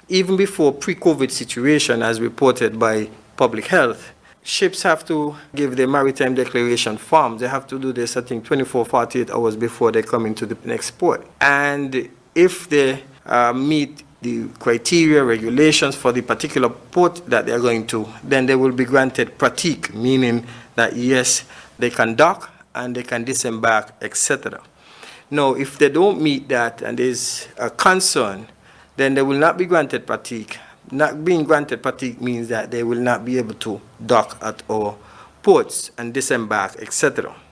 even before pre-COVID situation as reported by Public Health, ships have to give their maritime declaration forms. They have to do this, I think, 24, 48 hours before they come into the next port. And if they meet the criteria, regulations for the particular port that they're going to, then they will be granted pratique, meaning that yes, they can dock and they can disembark, etc. Now, if they don't meet that and there's a concern, then they will not be granted pratique. Not being granted pratique means that they will not be able to dock at our ports and disembark, etc.